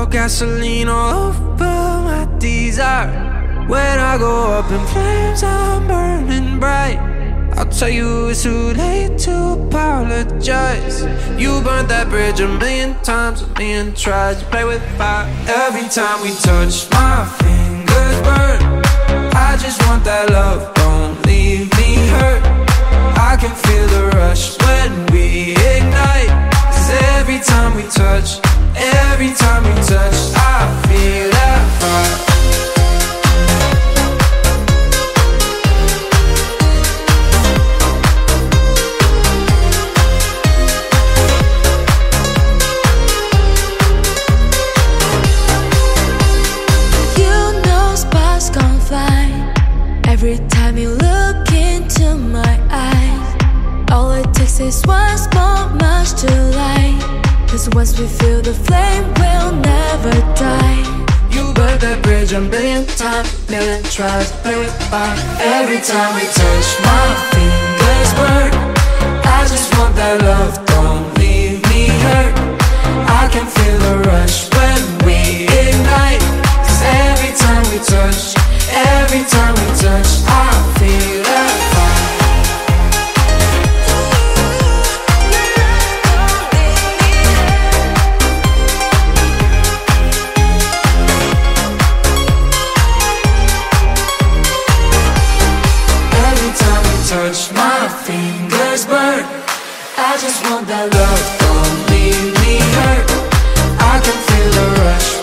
pour gasoline all over my desire. When I go up in flames, I'm burning bright. I'll tell you it's too late to apologize. You burnt that bridge a million times, a million tries to play with fire. Every time we touch, my fingers burn. I just want that love, don't leave me hurt. I can feel the rush when we ignite. 'Cause every time we touch, I feel that fire. Every time you look into my eyes, all it takes is one small match to light. 'Cause once we feel the flame, we'll never die. You burnt that bridge a million times, million tries to play with fire. Every time we touch, my fingers burn. I just want that love, don't leave me hurt. I can feel the rush when we ignite. 'Cause every time we touch, I feel that fire. Every time we touch, my fingers burn. I just want that love, don't leave me hurt. I can feel the rush